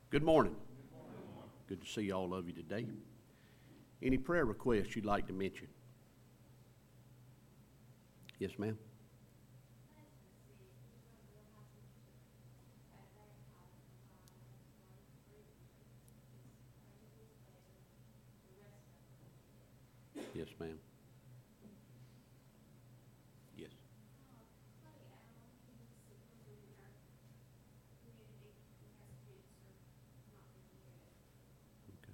Good morning. Good to see all of you today. Any prayer requests you'd like to mention? Yes, ma'am. Yes, ma'am. Yes. Okay.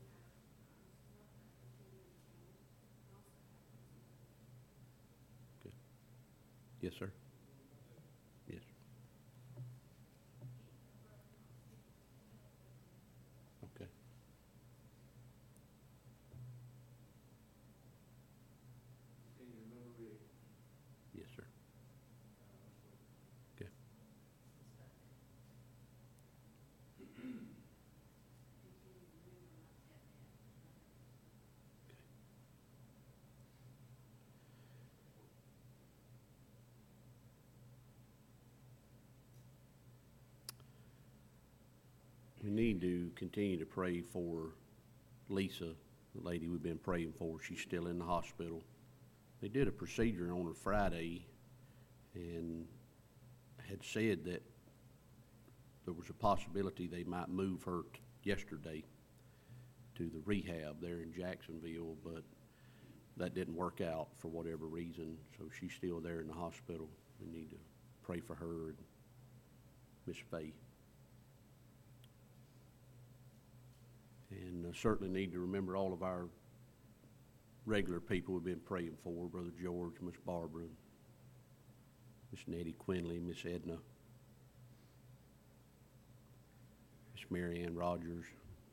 Good. Yes, sir. Yes. Okay. Yes, sir. Okay. We need to continue to pray for Lisa, the lady we've been praying for. She's still in the hospital. They did a procedure on her Friday and had said that there was a possibility they might move her yesterday to the rehab there in Jacksonville, but that didn't work out for whatever reason, so she's still there in the hospital. We need to pray for her and Miss Faye. And certainly need to remember all of our regular people we've been praying for, Brother George, Miss Barbara, Miss Nettie Quinley, Miss Edna, Miss Mary Ann Rogers.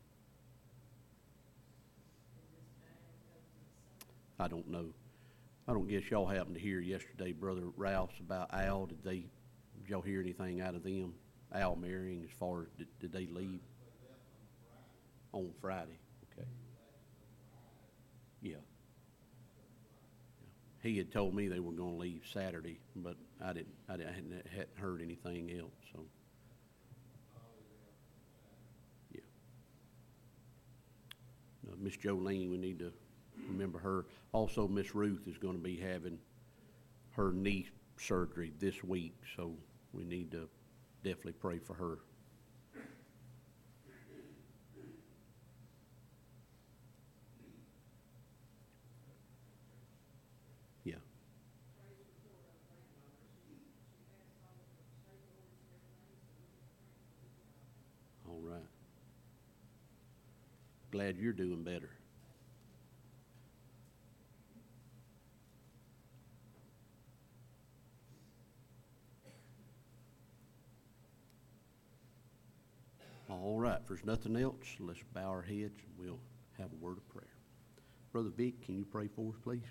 I don't know. I don't guess y'all happened to hear yesterday, Brother Ralph's about Al. Did y'all hear anything out of them? Al Marion, as far as did they leave? On Friday. Okay. Yeah. He had told me they were going to leave Saturday, but I hadn't heard anything else. So, yeah. Miss Jolene, we need to remember her. Also, Miss Ruth is going to be having her knee surgery this week, so we need to definitely pray for her. Yeah. All right. Glad you're doing better. All right, if there's nothing else, let's bow our heads and we'll have a word of prayer. Brother Vic, can you pray for us, please?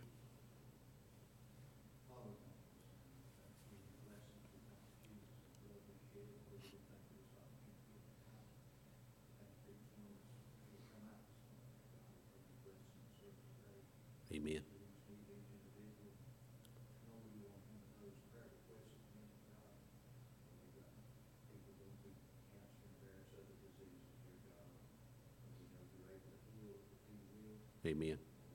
Amen. Amen.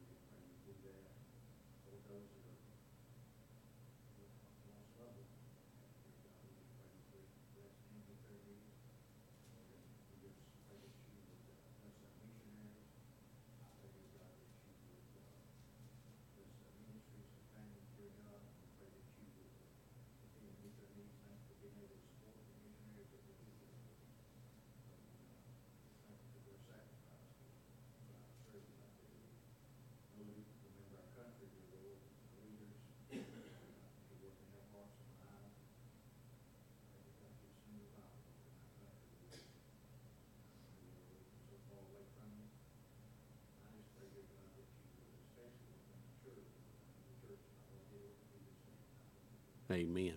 Amen.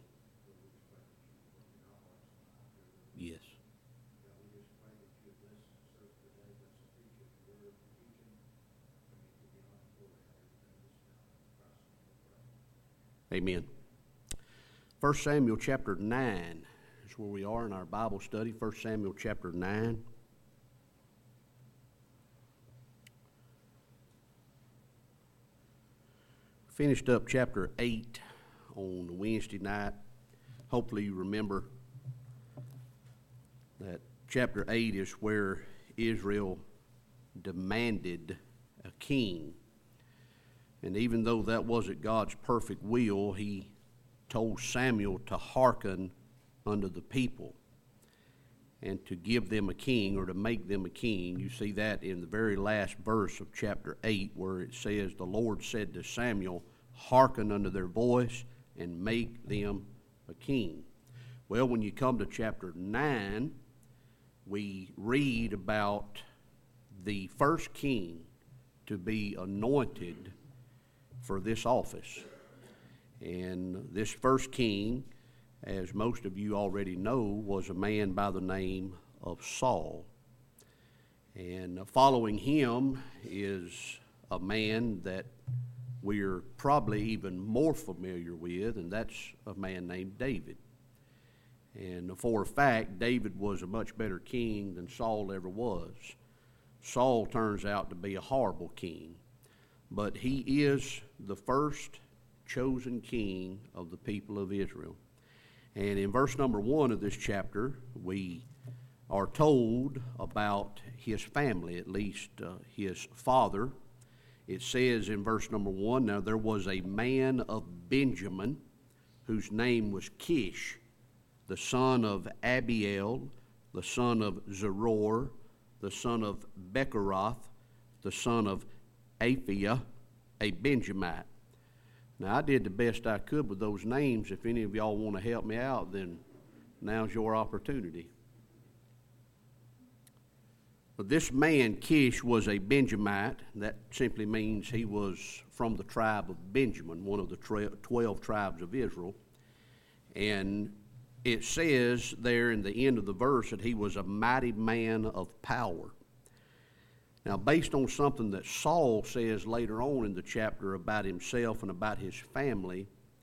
Yes. Amen. 1 Samuel chapter 9 is where we are in our Bible study. 1 Samuel chapter 9. Finished up chapter 8 on Wednesday night. Hopefully you remember that chapter 8 is where Israel demanded a king. And even though that wasn't God's perfect will, he told Samuel to hearken unto the people and to give them a king, or to make them a king. You see that in the very last verse of chapter 8, where it says, the Lord said to Samuel, hearken unto their voice and make them a king. Well, when you come to chapter 9, we read about the first king to be anointed for this office. And this first king, as most of you already know, was a man by the name of Saul. And following him is a man that we're probably even more familiar with, and that's a man named David. And for a fact, David was a much better king than Saul ever was. Saul turns out to be a horrible king, but he is the first chosen king of the people of Israel. And in verse number 1 of this chapter, we are told about his family, at least his father. It says in verse number 1, now there was a man of Benjamin whose name was Kish, the son of Abiel, the son of Zeror, the son of Bechorath, the son of Aphiah, a Benjamite. Now, I did the best I could with those names. If any of y'all want to help me out, then now's your opportunity. But this man, Kish, was a Benjamite. That simply means he was from the tribe of Benjamin, one of the 12 tribes of Israel. And it says there in the end of the verse that he was a mighty man of power. Now, based on something that Saul says later on in the chapter about himself and about his family,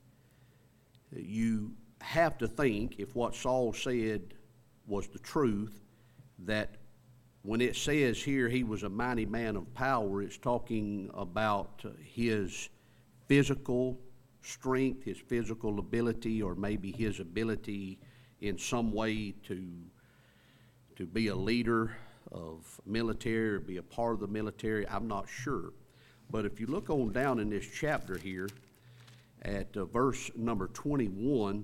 you have to think, if what Saul said was the truth, that when it says here he was a mighty man of power, it's talking about his physical strength, his physical ability, or maybe his ability in some way to be a leader of military or be a part of the military. I'm not sure. But if you look on down in this chapter here at verse number 21,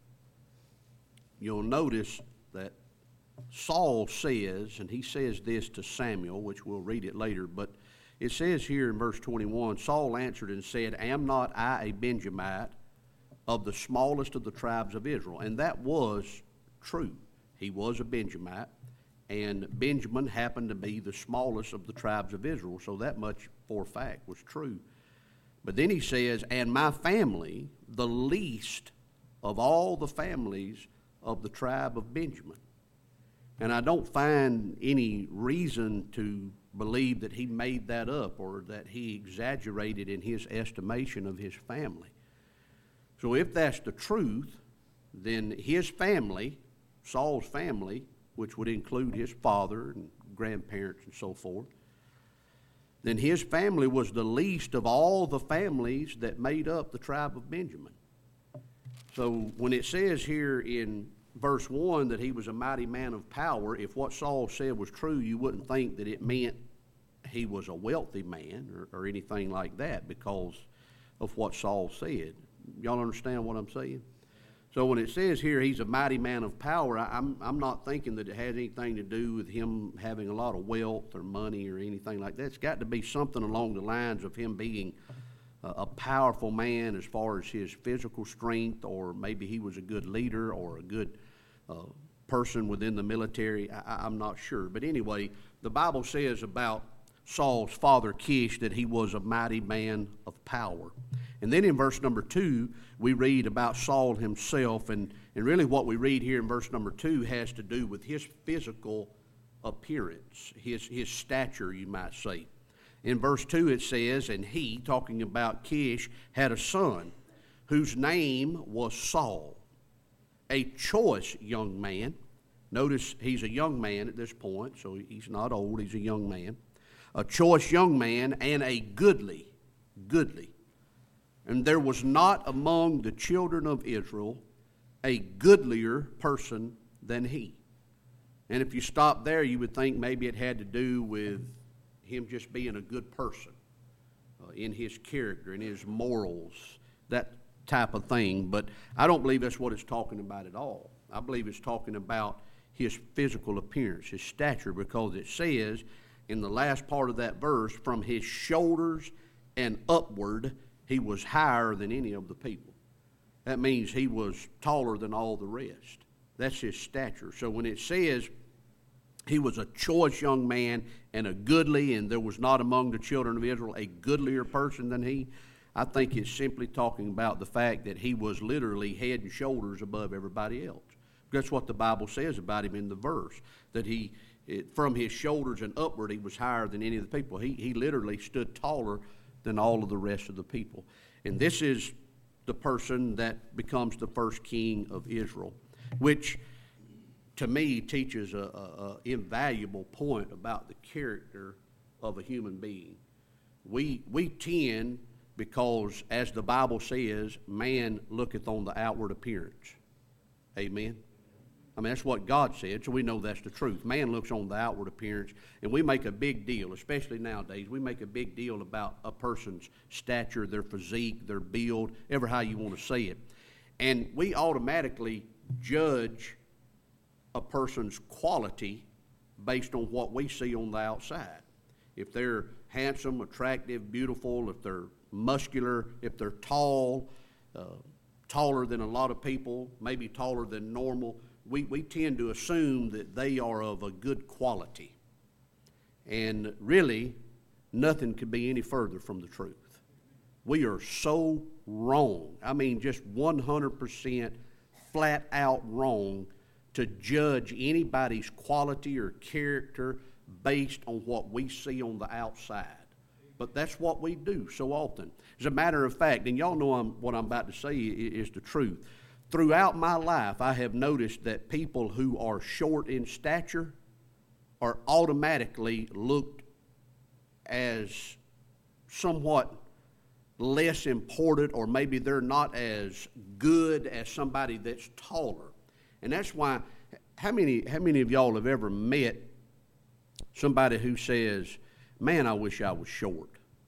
you'll notice that Saul says, and he says this to Samuel, which we'll read it later, but it says here in verse 21, Saul answered and said, am not I a Benjamite of the smallest of the tribes of Israel? And that was true. He was a Benjamite. And Benjamin happened to be the smallest of the tribes of Israel, so that much for a fact was true. But then he says, and my family, the least of all the families of the tribe of Benjamin. And I don't find any reason to believe that he made that up or that he exaggerated in his estimation of his family. So if that's the truth, then his family, Saul's family, which would include his father and grandparents and so forth, then his family was the least of all the families that made up the tribe of Benjamin. So when it says here in verse 1 that he was a mighty man of power, if what Saul said was true, you wouldn't think that it meant he was a wealthy man or anything like that because of what Saul said. Y'all understand what I'm saying? So when it says here he's a mighty man of power, I'm not thinking that it has anything to do with him having a lot of wealth or money or anything like that. It's got to be something along the lines of him being a powerful man as far as his physical strength, or maybe he was a good leader or a good person within the military. I'm not sure. But anyway, the Bible says about Saul's father Kish that he was a mighty man of power. And then in verse number 2, we read about Saul himself, and really what we read here in verse number 2 has to do with his physical appearance, his stature, you might say. In verse 2 it says, and he, talking about Kish, had a son whose name was Saul, a choice young man. Notice he's a young man at this point, so he's not old, he's a young man. A choice young man and a goodly. And there was not among the children of Israel a goodlier person than he. And if you stop there, you would think maybe it had to do with him just being a good person in his character, in his morals, that type of thing. But I don't believe that's what it's talking about at all. I believe it's talking about his physical appearance, his stature, because it says in the last part of that verse, from his shoulders and upward, he was higher than any of the people. That means he was taller than all the rest. That's his stature. So when it says he was a choice young man and a goodly, and there was not among the children of Israel a goodlier person than he, I think it's simply talking about the fact that he was literally head and shoulders above everybody else. That's what the Bible says about him in the verse, that from his shoulders and upward, he was higher than any of the people. He literally stood taller than all of the rest of the people. And this is the person that becomes the first king of Israel, which to me teaches a invaluable point about the character of a human being. We tend, because as the Bible says, man looketh on the outward appearance. Amen? I mean, that's what God said, so we know that's the truth. Man looks on the outward appearance, and we make a big deal, especially nowadays, we make a big deal about a person's stature, their physique, their build, ever how you want to say it. And we automatically judge a person's quality based on what we see on the outside. If they're handsome, attractive, beautiful, if they're muscular, if they're tall, taller than a lot of people, maybe taller than normal, we tend to assume that they are of a good quality. And really, nothing could be any further from the truth. We are so wrong. I mean, just 100% flat out wrong to judge anybody's quality or character based on what we see on the outside. But that's what we do so often. As a matter of fact, and y'all know what I'm about to say is the truth. Throughout my life, I have noticed that people who are short in stature are automatically looked as somewhat less important, or maybe they're not as good as somebody that's taller. And that's why, how many of y'all have ever met somebody who says, man, I wish I was short?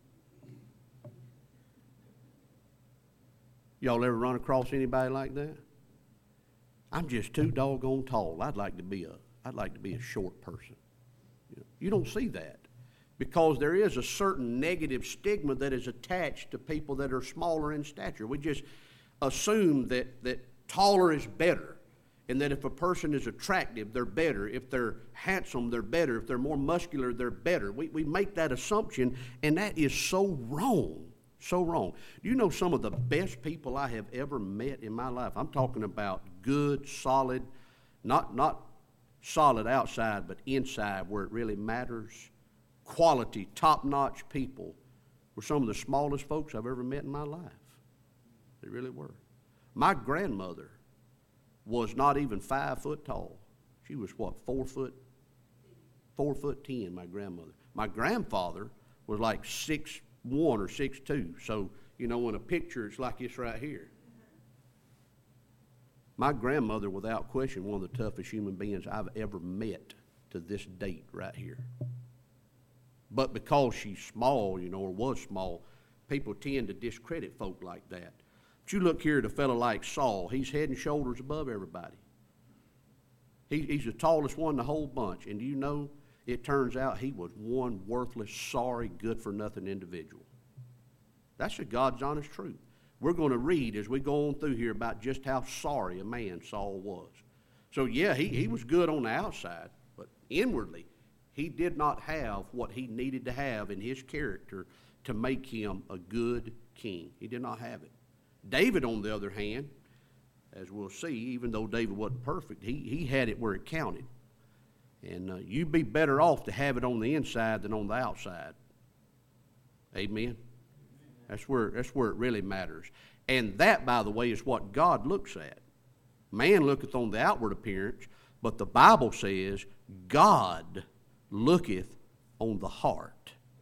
Y'all ever run across anybody like that? I'm just too doggone tall. I'd like to be a short person. You don't see that, because there is a certain negative stigma that is attached to people that are smaller in stature. We just assume that taller is better, and that if a person is attractive, they're better. If they're handsome, they're better. If they're more muscular, they're better. We make that assumption, and that is so wrong. So wrong. Do you know some of the best people I have ever met in my life? I'm talking about good, solid, not solid outside, but inside where it really matters. Quality, top-notch people were some of the smallest folks I've ever met in my life. They really were. My grandmother was not even 5 foot tall. She was, 4 foot 10, my grandmother. My grandfather was like 6'1" or 6'2". So, in a picture, it's like this right here. My grandmother, without question, one of the toughest human beings I've ever met to this date right here. But because she's small, or was small, people tend to discredit folk like that. But you look here at a fellow like Saul. He's head and shoulders above everybody. He's the tallest one in the whole bunch. And it turns out he was one worthless, sorry, good-for-nothing individual. That's the God's honest truth. We're going to read as we go on through here about just how sorry a man Saul was. So, yeah, he was good on the outside, but inwardly, he did not have what he needed to have in his character to make him a good king. He did not have it. David, on the other hand, as we'll see, even though David wasn't perfect, he had it where it counted. And you'd be better off to have it on the inside than on the outside. Amen? That's where it really matters. And that, by the way, is what God looks at. Man looketh on the outward appearance, but the Bible says God looketh on the heart.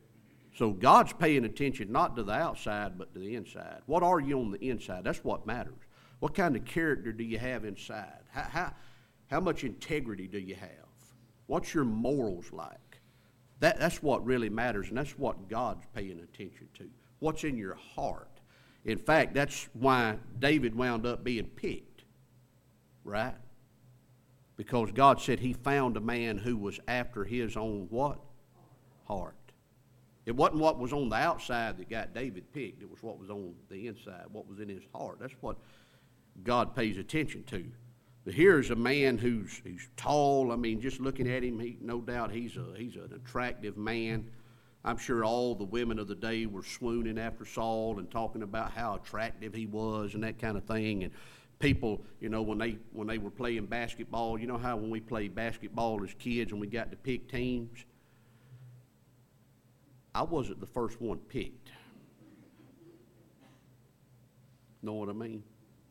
So God's paying attention not to the outside, but to the inside. What are you on the inside? That's what matters. What kind of character do you have inside? How much integrity do you have? What's your morals like? That's what really matters, and that's what God's paying attention to. What's in your heart? In fact, that's why David wound up being picked, right? Because God said he found a man who was after his own what? Heart. It wasn't what was on the outside that got David picked. It was what was on the inside, what was in his heart. That's what God pays attention to. But here's a man who's tall. I mean, just looking at him, no doubt he's an attractive man. I'm sure all the women of the day were swooning after Saul and talking about how attractive he was and that kind of thing. And people, when they were playing basketball, you know how when we played basketball as kids and we got to pick teams? I wasn't the first one picked. Know what I mean?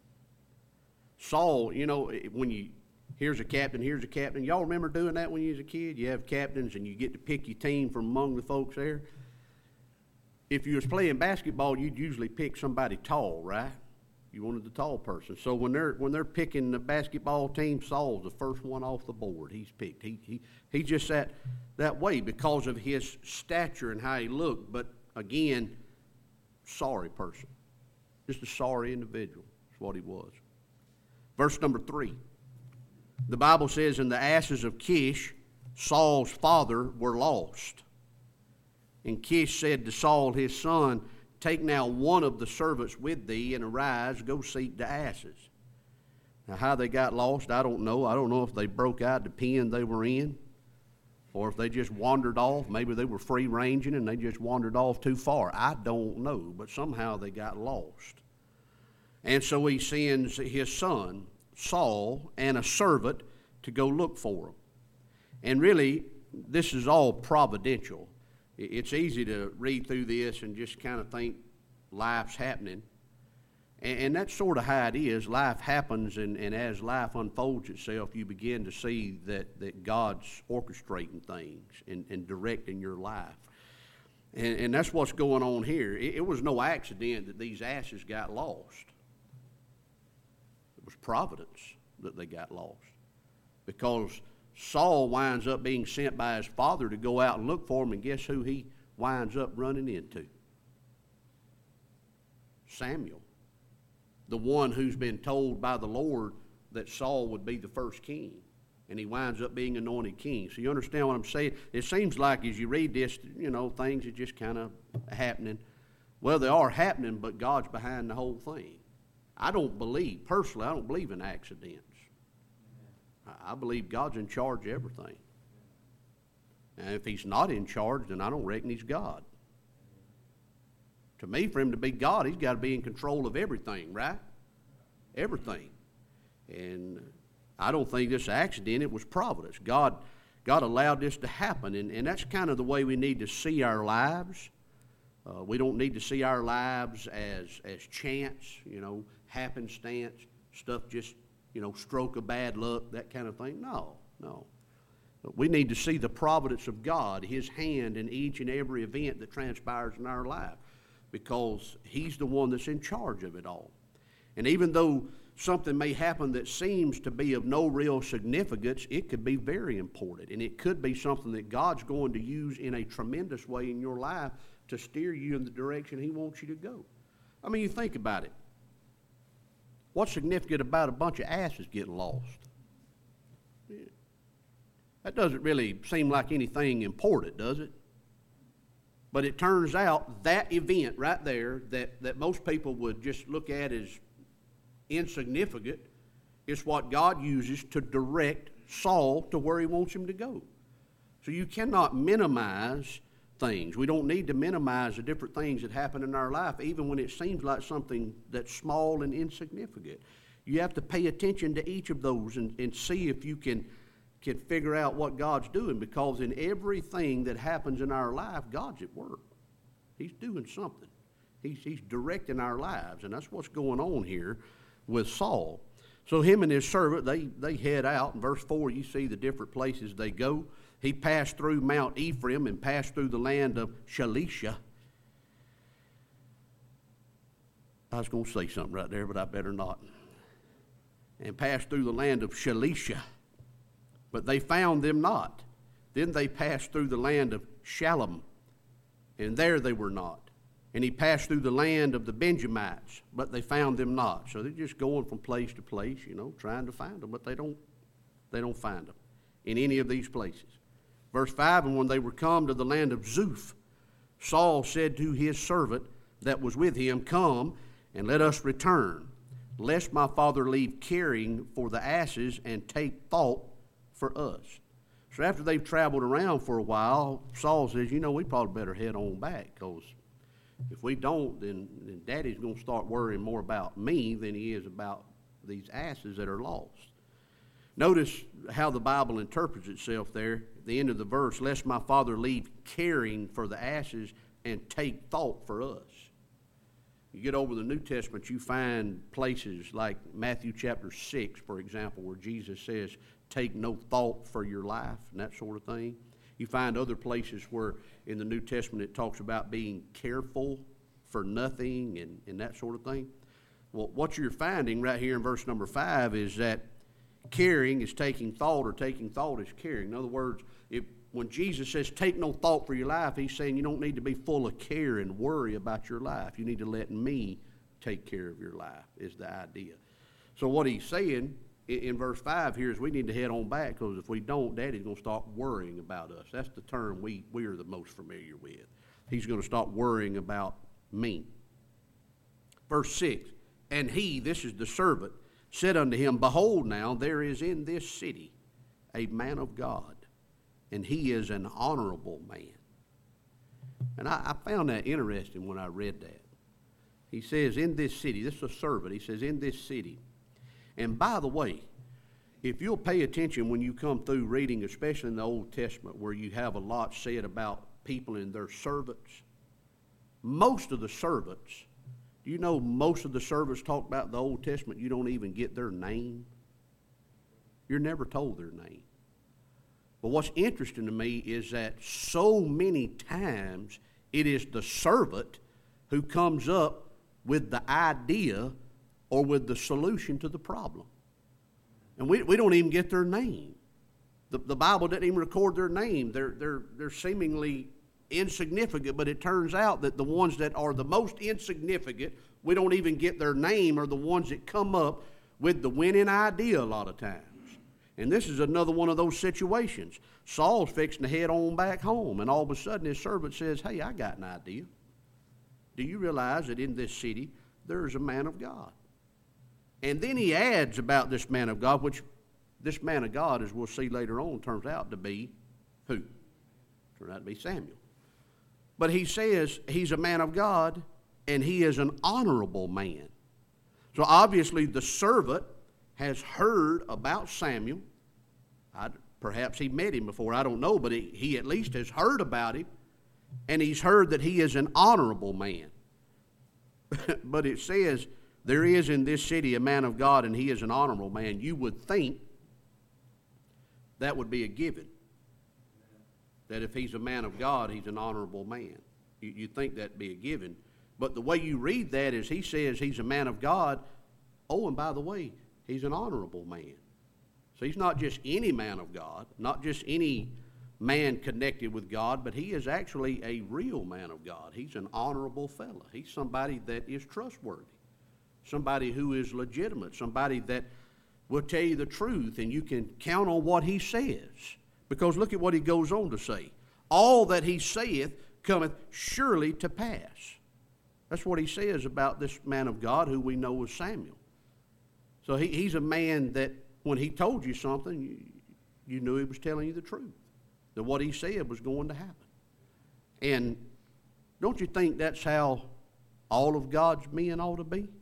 Saul, when here's a captain. Y'all remember doing that when you was a kid? You have captains and you get to pick your team from among the folks there. If you was playing basketball, you'd usually pick somebody tall, right? You wanted the tall person. So when they're picking the basketball team, Saul's the first one off the board. He's picked. He's just that way because of his stature and how he looked. But again, sorry person. Just a sorry individual is what he was. Verse number 3. The Bible says, "And the asses of Kish, Saul's father, were lost. And Kish said to Saul his son, Take now one of the servants with thee, and arise, go seek the asses." Now, how they got lost, I don't know. I don't know if they broke out the pen they were in, or if they just wandered off. Maybe they were free-ranging and they just wandered off too far. I don't know, but somehow they got lost. And so he sends his son, Saul, and a servant to go look for them. And really, this is all providential. It's easy to read through this and just kind of think life's happening. And that's sort of how it is. Life happens, and as life unfolds itself, you begin to see that God's orchestrating things and directing your life. And that's what's going on here. It was no accident that these asses got lost. It was providence that they got lost. Because Saul winds up being sent by his father to go out and look for him, and guess who he winds up running into? Samuel, the one who's been told by the Lord that Saul would be the first king, and he winds up being anointed king. So you understand what I'm saying? It seems like as you read this, things are just kind of happening. Well, they are happening, but God's behind the whole thing. Personally, I don't believe in accidents. I believe God's in charge of everything. And if he's not in charge, then I don't reckon he's God. To me, for him to be God, he's got to be in control of everything, right? Everything. And I don't think this is an accident. It was providence. God allowed this to happen. And that's kind of the way we need to see our lives. We don't need to see our lives as chance, happenstance, stuff just, stroke of bad luck, that kind of thing. No. We need to see the providence of God, his hand in each and every event that transpires in our life, because he's the one that's in charge of it all. And even though something may happen that seems to be of no real significance, it could be very important. And it could be something that God's going to use in a tremendous way in your life to steer you in the direction he wants you to go. I mean, you think about it. What's significant about a bunch of asses getting lost? Yeah. That doesn't really seem like anything important, does it? But it turns out that event right there that most people would just look at as insignificant is what God uses to direct Saul to where he wants him to go. So you cannot minimize things. We don't need to minimize the different things that happen in our life, even when it seems like something that's small and insignificant. You have to pay attention to each of those and see if you can figure out what God's doing, because in everything that happens in our life, God's at work. He's doing something. He's directing our lives, and that's what's going on here with Saul. So him and his servant, they head out. In verse 4, you see the different places they go. He passed through Mount Ephraim and passed through the land of Shalisha. I was going to say something right there, but I better not. And passed through the land of Shalisha, but they found them not. Then they passed through the land of Shalom, and there they were not. And he passed through the land of the Benjamites, but they found them not. So they're just going from place to place, trying to find them, but they don't find them in any of these places. Verse 5, and when they were come to the land of Zuph, Saul said to his servant that was with him, Come, and let us return, lest my father leave caring for the asses and take thought for us. So after they've traveled around for a while, Saul says, we probably better head on back, because if we don't, then Daddy's going to start worrying more about me than he is about these asses that are lost. Notice how the Bible interprets itself there at the end of the verse, lest my father leave caring for the asses and take thought for us. You get over the New Testament, you find places like Matthew chapter 6, for example, where Jesus says, take no thought for your life and that sort of thing. You find other places where in the New Testament it talks about being careful for nothing and that sort of thing. Well, what you're finding right here in verse number 5 is that caring is taking thought, or taking thought is caring. In other words, when Jesus says take no thought for your life, he's saying you don't need to be full of care and worry about your life. You need to let me take care of your life, is the idea. So what he's saying in verse 5 here is we need to head on back, because if we don't, Daddy's going to start worrying about us. That's the term we are the most familiar with. He's going to start worrying about me. Verse 6, and he, this is the servant, said unto him, Behold now, there is in this city a man of God, and he is an honorable man. And I found that interesting when I read that. He says, in this city, this is a servant, he says, in this city. And by the way, if you'll pay attention when you come through reading, especially in the Old Testament, where you have a lot said about people and their servants, most of the servants, do you know most of the servants talk about the Old Testament, you don't even get their name? You're never told their name. But what's interesting to me is that so many times it is the servant who comes up with the idea or with the solution to the problem. And we don't even get their name. The Bible doesn't even record their name. They're seemingly insignificant, but it turns out that the ones that are the most insignificant, we don't even get their name, are the ones that come up with the winning idea a lot of times. And this is another one of those situations. Saul's fixing to head on back home, and all of a sudden his servant says, hey, I got an idea. Do you realize that in this city there's a man of God? And then he adds about this man of God, which this man of God, as we'll see later on, turns out to be who? Turned out to be Samuel. But he says he's a man of God, and he is an honorable man. So obviously the servant has heard about Samuel. Perhaps he met him before, I don't know, but he at least has heard about him, and he's heard that he is an honorable man. But it says, there is in this city a man of God, and he is an honorable man. You would think that would be a given, that if he's a man of God, he's an honorable man. You'd think that'd be a given. But the way you read that is he says he's a man of God. Oh, and by the way, he's an honorable man. So he's not just any man of God, not just any man connected with God, but he is actually a real man of God. He's an honorable fella. He's somebody that is trustworthy, somebody who is legitimate, somebody that will tell you the truth, and you can count on what he says. Because look at what he goes on to say. All that he saith cometh surely to pass. That's what he says about this man of God who we know as Samuel. So he's a man that when he told you something, you knew he was telling you the truth, that what he said was going to happen. And don't you think that's how all of God's men ought to be?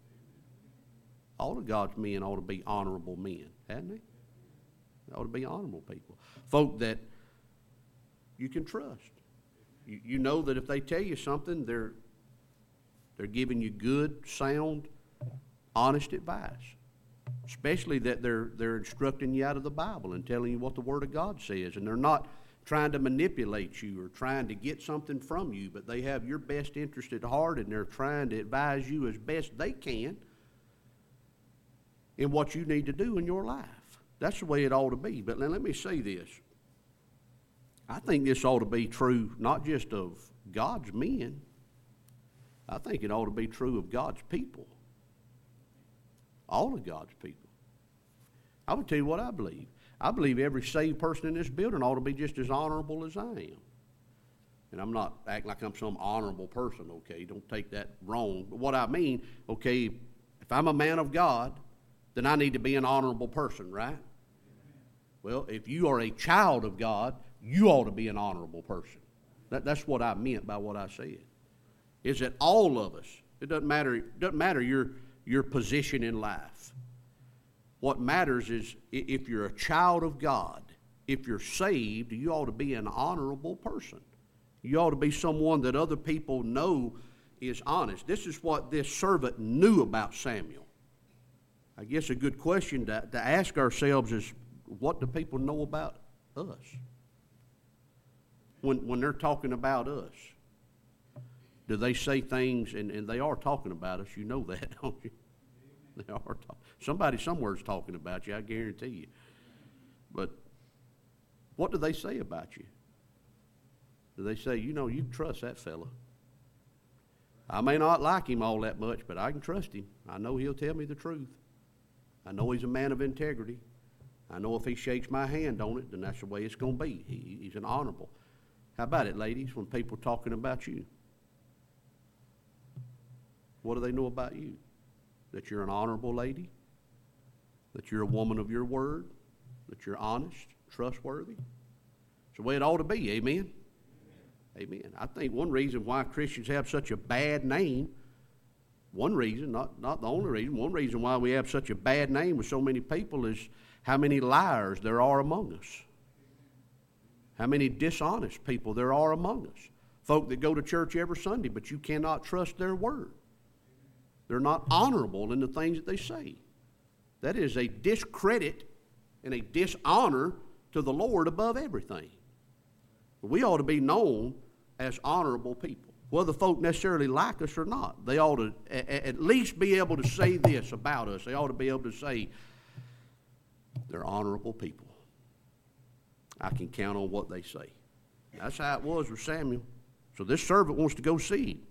All of God's men ought to be honorable men, hadn't they? They ought to be honorable people. Folk that you can trust. You know that if they tell you something, they're giving you good, sound, honest advice. especially that they're instructing you out of the Bible and telling you what the Word of God says, and they're not trying to manipulate you or trying to get something from you, but they have your best interest at heart, and they're trying to advise you as best they can in what you need to do in your life. That's the way it ought to be. But now let me say this. I think this ought to be true not just of God's men. I think it ought to be true of God's people. All of God's people. I would tell you what I believe. I believe every saved person in this building ought to be just as honorable as I am. And I'm not acting like I'm some honorable person, okay? Don't take that wrong. But what I mean, okay, if I'm a man of God, then I need to be an honorable person, right? Well, if you are a child of God, you ought to be an honorable person. That's what I meant by what I said. Is that all of us, it doesn't matter your position in life. What matters is if you're a child of God, if you're saved, you ought to be an honorable person. You ought to be someone that other people know is honest. This is what this servant knew about Samuel. I guess a good question to ask ourselves is, what do people know about us? When they're talking about us, do they say things, and they are talking about us, you know that, don't you? They are somebody somewhere is talking about you, I guarantee you. But what do they say about you? Do they say, you can trust that fella? I may not like him all that much, but I can trust him. I know he'll tell me the truth. I know he's a man of integrity. I know if he shakes my hand on it, then that's the way it's going to be. He's an honorable. How about it, ladies, when people are talking about you? What do they know about you? That you're an honorable lady? That you're a woman of your word? That you're honest, trustworthy? It's the way it ought to be, amen? Amen. I think one reason why Christians have such a bad name, one reason, not the only reason, one reason why we have such a bad name with so many people is how many liars there are among us. How many dishonest people there are among us. Folk that go to church every Sunday, but you cannot trust their word. They're not honorable in the things that they say. That is a discredit and a dishonor to the Lord above everything. We ought to be known as honorable people. Whether folk necessarily like us or not, they ought to at least be able to say this about us. They ought to be able to say, they're honorable people. I can count on what they say. That's how it was with Samuel. So this servant wants to go see him.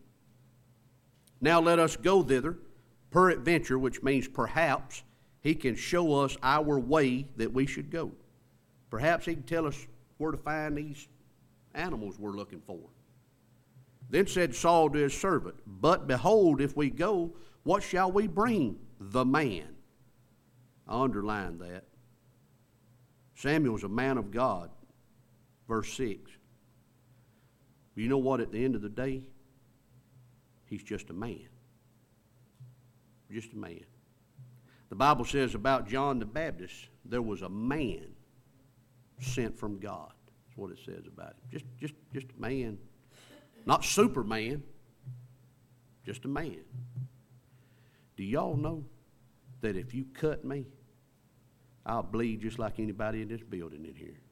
Now let us go thither, peradventure, which means perhaps, he can show us our way that we should go. Perhaps he can tell us where to find these animals we're looking for. Then said Saul to his servant, but behold, if we go, what shall we bring the man? I underlined that. Samuel's a man of God. Verse 6. You know what? At the end of the day, he's just a man. Just a man. The Bible says about John the Baptist, there was a man sent from God. That's what it says about him. Just a man. Not Superman. Just a man. Do y'all know that if you cut me, I'll bleed just like anybody in this building in here?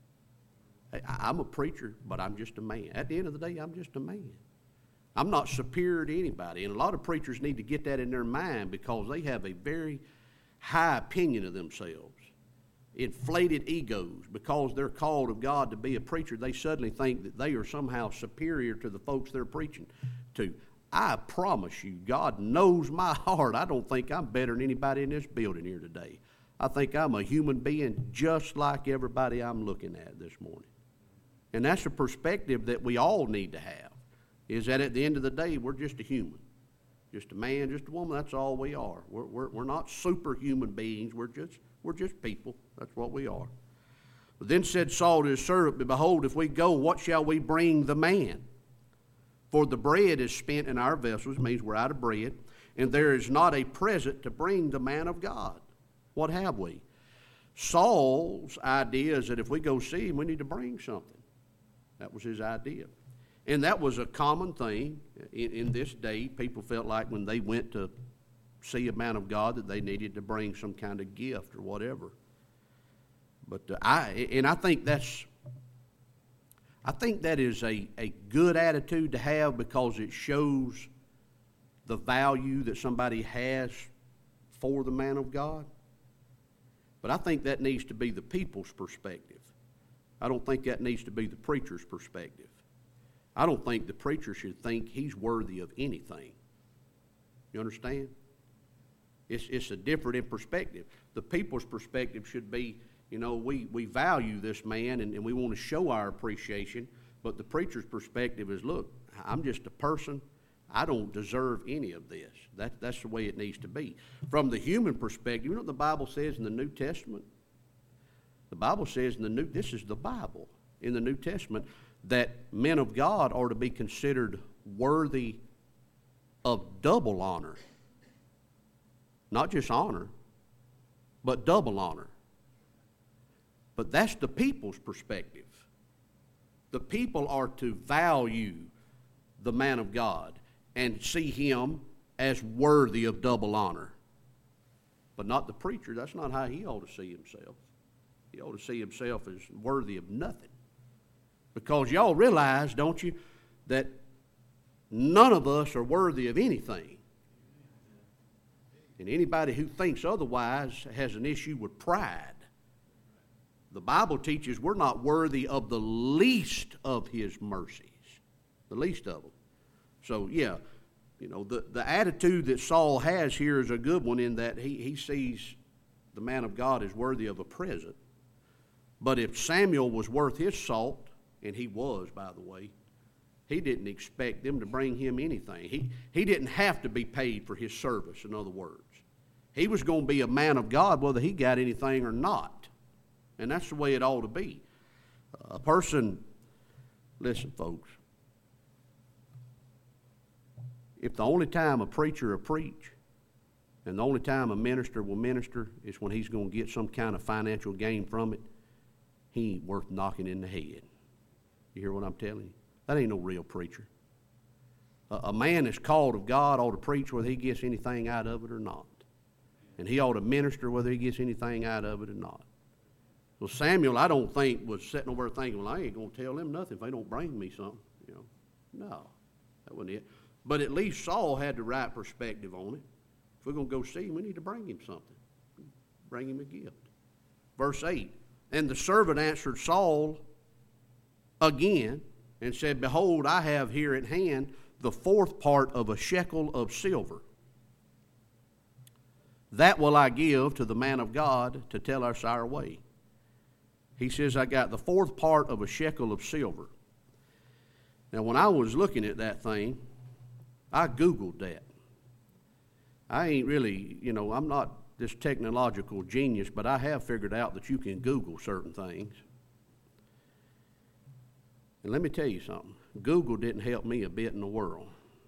I'm a preacher, but I'm just a man. At the end of the day, I'm just a man. I'm not superior to anybody. And a lot of preachers need to get that in their mind because they have a very high opinion of themselves. Inflated egos. Because they're called of God to be a preacher, they suddenly think that they are somehow superior to the folks they're preaching to. I promise you, God knows my heart. I don't think I'm better than anybody in this building here today. I think I'm a human being just like everybody I'm looking at this morning. And that's a perspective that we all need to have, is that at the end of the day, we're just a human. Just a man, just a woman, that's all we are. We're not superhuman beings, we're just people. That's what we are. But then said Saul to his servant, behold, if we go, what shall we bring the man? For the bread is spent in our vessels, means we're out of bread, and there is not a present to bring the man of God. What have we? Saul's idea is that if we go see him, we need to bring something. That was his idea. And that was a common thing in this day. People felt like when they went to see a man of God that they needed to bring some kind of gift or whatever. But I think that is a good attitude to have, because it shows the value that somebody has for the man of God. But I think that needs to be the people's perspective. I don't think that needs to be the preacher's perspective. I don't think the preacher should think he's worthy of anything. You understand? It's a different in perspective. The people's perspective should be, we value this man and we want to show our appreciation, but the preacher's perspective is, look, I'm just a person. I don't deserve any of this. That's the way it needs to be. From the human perspective, you know what the Bible says in the New Testament? The Bible says this is the Bible, in the New Testament, that men of God are to be considered worthy of double honor. Not just honor, but double honor. But that's the people's perspective. The people are to value the man of God and see him as worthy of double honor. But not the preacher. That's not how he ought to see himself. He ought to see himself as worthy of nothing. Because y'all realize, don't you, that none of us are worthy of anything. And anybody who thinks otherwise has an issue with pride. The Bible teaches we're not worthy of the least of his mercies. The least of them. So, yeah, the attitude that Saul has here is a good one, in that he sees the man of God as worthy of a present. But if Samuel was worth his salt, and he was, by the way, he didn't expect them to bring him anything. He didn't have to be paid for his service, in other words. He was going to be a man of God whether he got anything or not. And that's the way it ought to be. A person, listen, folks, if the only time a preacher will preach and the only time a minister will minister is when he's going to get some kind of financial gain from it, he ain't worth knocking in the head. You hear what I'm telling you? That ain't no real preacher. A man that's called of God ought to preach whether he gets anything out of it or not. And he ought to minister whether he gets anything out of it or not. Well, Samuel, I don't think, was sitting over there thinking, well, I ain't going to tell them nothing if they don't bring me something. No, that wasn't it. But at least Saul had the right perspective on it. If we're going to go see him, we need to bring him something. Bring him a gift. Verse 8, and the servant answered Saul again and said, behold, I have here at hand the fourth part of a shekel of silver. That will I give to the man of God to tell us our way. He says, I got the fourth part of a shekel of silver. Now, when I was looking at that thing, I Googled that. I ain't really, I'm not this technological genius, but I have figured out that you can Google certain things. And let me tell you something. Google didn't help me a bit in the world.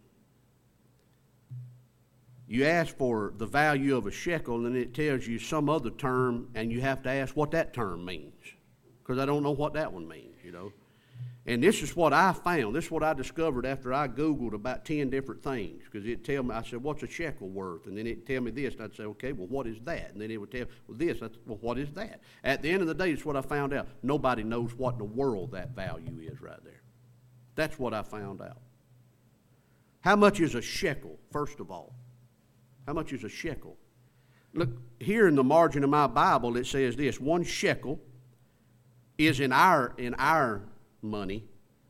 You ask for the value of a shekel, and it tells you some other term, and you have to ask what that term means, because I don't know what that one means, And this is what I found. This is what I discovered after I Googled about 10 different things, because it'd tell me, I said, what's a shekel worth? And then it'd tell me this, and I'd say, okay, well, what is that? And then it would tell me, well, this, well, what is that? At the end of the day, it's what I found out. Nobody knows what in the world that value is right there. That's what I found out. How much is a shekel, first of all? How much is a shekel? Look, here in the margin of my Bible, it says this: 1 shekel is in our money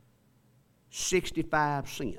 65 cents.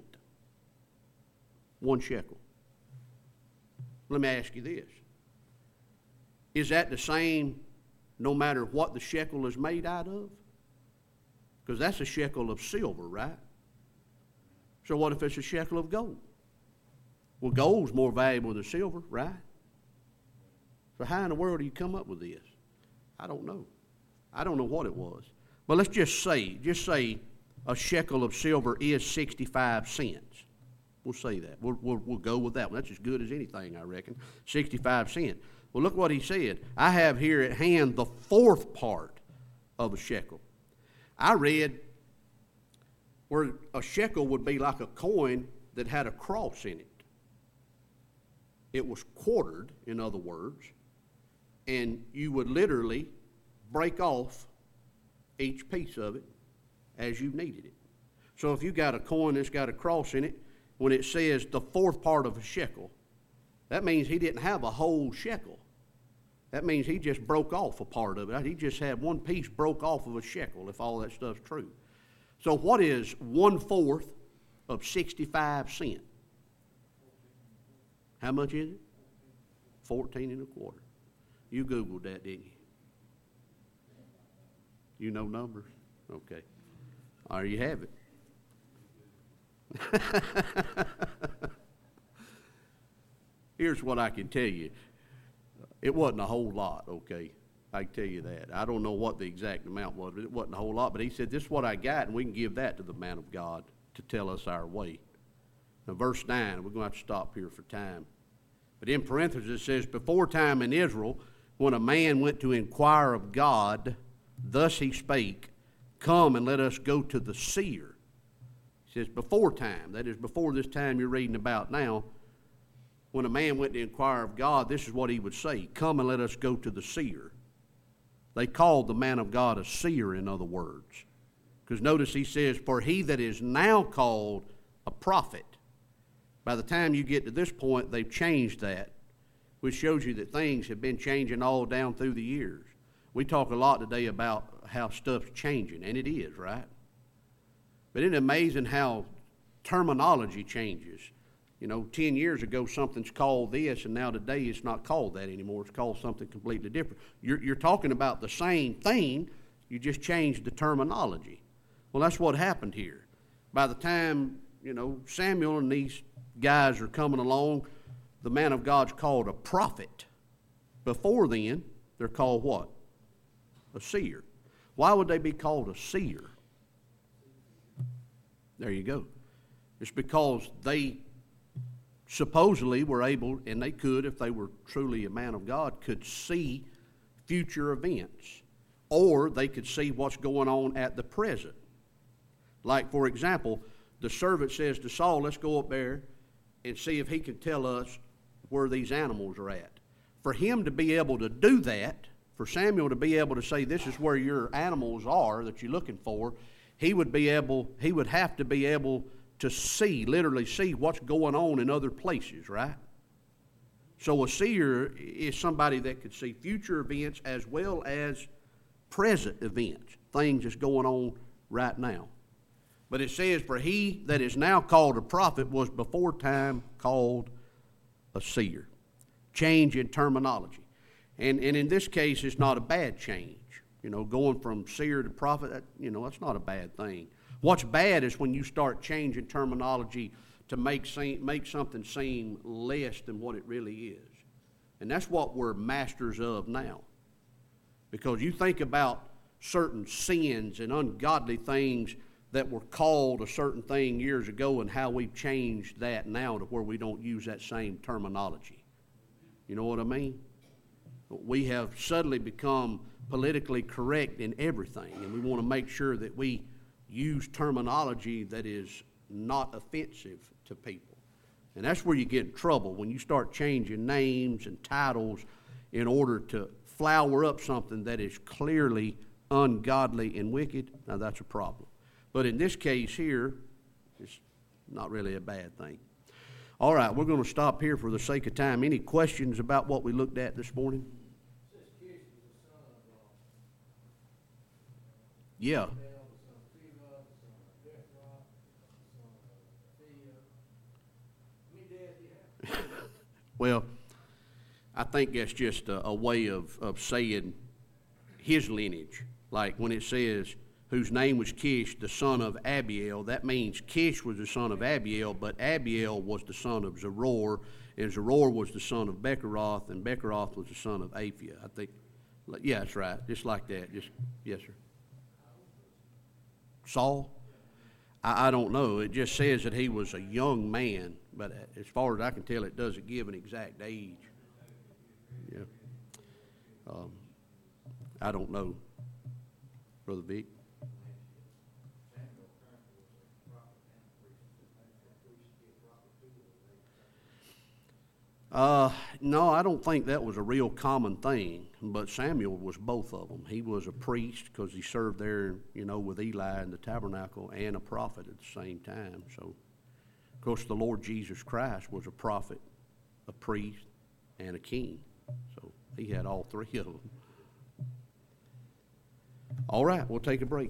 1 shekel. Let me ask you this. Is that the same no matter what the shekel is made out of? Because that's a shekel of silver, right? So what if it's a shekel of gold? Well, gold's more valuable than silver, right? So how in the world do you come up with this? I don't know. I don't know what it was. But let's just say a shekel of silver is 65 cents. We'll say that. We'll go with that one. That's as good as anything, I reckon. 65 cents. Well, look what he said. I have here at hand the fourth part of a shekel. I read where a shekel would be like a coin that had a cross in it. It was quartered, in other words, and you would literally break off each piece of it as you needed it. So if you got a coin that's got a cross in it, when it says the fourth part of a shekel, that means he didn't have a whole shekel. That means he just broke off a part of it. He just had one piece broke off of a shekel, if all that stuff's true. So what is 1/4 of 65 cents? How much is it? 14 1/4. You Googled that, didn't you? You know numbers? Okay. There you have it. Here's what I can tell you. It wasn't a whole lot, okay? I can tell you that. I don't know what the exact amount was, but it wasn't a whole lot. But he said, this is what I got, and we can give that to the man of God to tell us our way. Now, verse 9, we're going to have to stop here for time. But in parentheses, it says, before time in Israel, when a man went to inquire of God, thus he spake, come and let us go to the seer. He says, before time, that is before this time you're reading about now, when a man went to inquire of God, this is what he would say, come and let us go to the seer. They called the man of God a seer, in other words. Because notice he says, for he that is now called a prophet. By the time you get to this point, they've changed that, which shows you that things have been changing all down through the years. We talk a lot today about how stuff's changing, and it is, right? But isn't it amazing how terminology changes? You know, 10 years ago something's called this, and now today it's not called that anymore. It's called something completely different. You're talking about the same thing, you just changed the terminology. Well, that's what happened here. By the time, you know, Samuel and these guys are coming along, the man of God's called a prophet. Before then, they're called what? A seer. Why would they be called a seer? There you go. It's because they supposedly were able, and they could, if they were truly a man of God, could see future events. Or they could see what's going on at the present. Like, for example, the servant says to Saul, let's go up there and see if he can tell us where these animals are at. For him to be able to do that, for Samuel to be able to say, this is where your animals are that you're looking for, he would have to be able to see, literally see what's going on in other places, right? So a seer is somebody that could see future events as well as present events, things that's going on right now. But it says, for he that is now called a prophet was before time called a seer. Change in terminology. And in this case, it's not a bad change. You know, going from seer to prophet, that's not a bad thing. What's bad is when you start changing terminology to make something seem less than what it really is. And that's what we're masters of now. Because you think about certain sins and ungodly things that were called a certain thing years ago and how we've changed that now to where we don't use that same terminology. You know what I mean? We have suddenly become politically correct in everything, and we want to make sure that we use terminology that is not offensive to people. And that's where you get in trouble, when you start changing names and titles in order to flower up something that is clearly ungodly and wicked. Now that's a problem. But in this case here, it's not really a bad thing. All right, we're going to stop here for the sake of time. Any questions about what we looked at this morning? Yeah. Well, I think that's just a way of saying his lineage. Like when it says, whose name was Kish, the son of Abiel, that means Kish was the son of Abiel, but Abiel was the son of Zeror, and Zeror was the son of Becheroth, and Becheroth was the son of Aphia. I think, yeah, that's right, just like that. Yes, sir. Saul? I don't know. It just says that he was a young man, but as far as I can tell, it doesn't give an exact age. Yeah. I don't know, Brother Vic. No, I don't think that was a real common thing, but Samuel was both of them. He was a priest because he served there, with Eli in the tabernacle, and a prophet at the same time. So, of course, the Lord Jesus Christ was a prophet, a priest, and a king. So he had all three of them. All right, we'll take a break.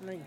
neither.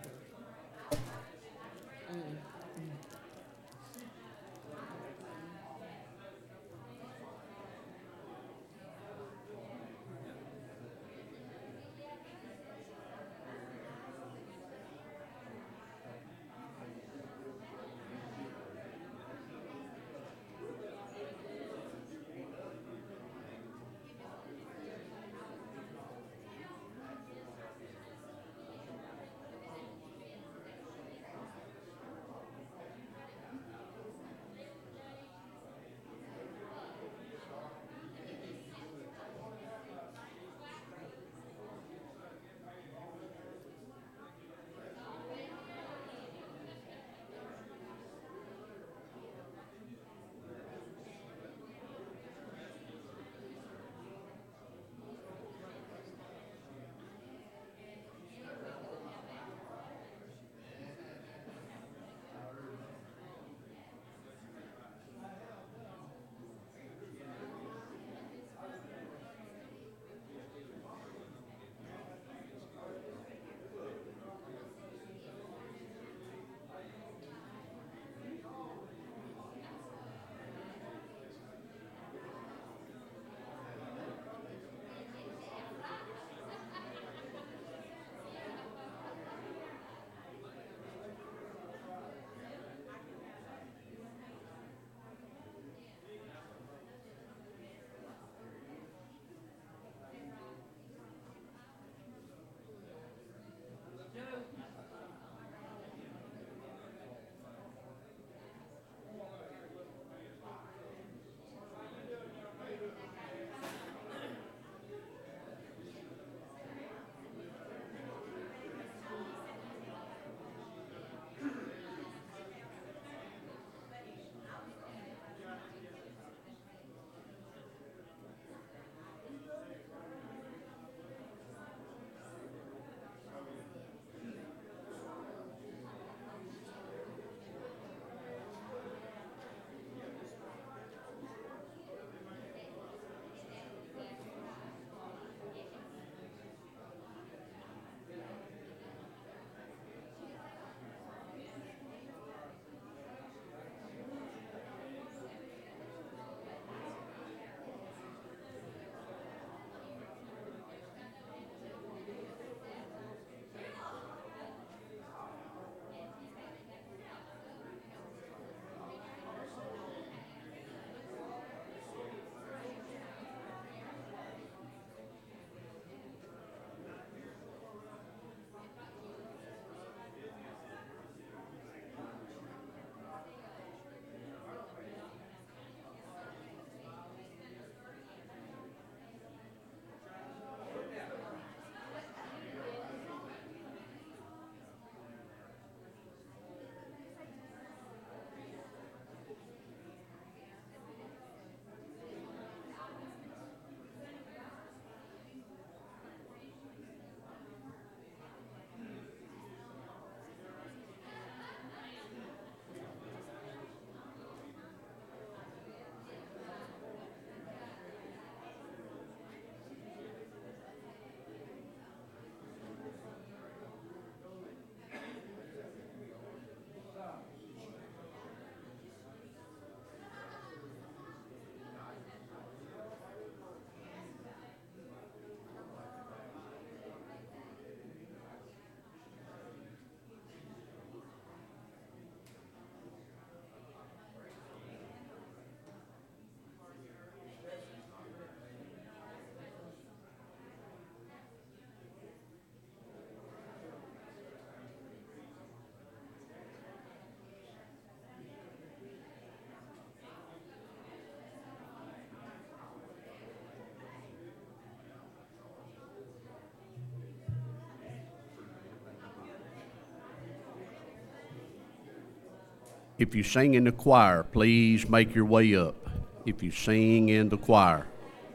If you sing in the choir, please make your way up. If you sing in the choir.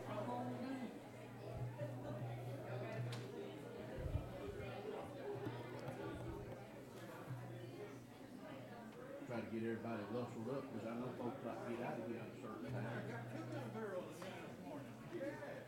Try to get everybody rustled up because I know folks like to get out of here at a certain time.